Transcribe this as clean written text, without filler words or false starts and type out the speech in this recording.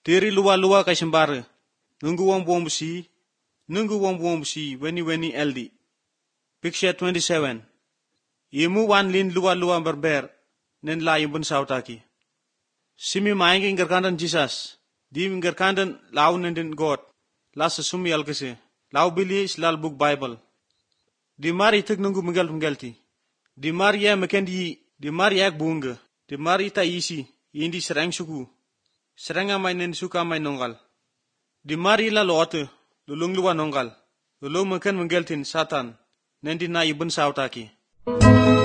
Teri luwa-luwa kay sembara. Nunggu wong buong besi, weni eldi. Picture 27. Imu wan lin luwa-luwa berber, nen la yumbun sautaki. Simi maengi ngerkandan Jesus. Di ngerkandan lau nenden God. La sesumi alkese. Lau bili silal book Bible. Di mari tek nunggu menggelti. Di mari ya mekendi, di mari ya bunga. Di mari ta isi, indi serang suku. Serang amai nen suka amai nonggal. Di mari la loate, lulung luwa nonggal. Lulung meken menggeltin Satan, nen di na ibun sautaki.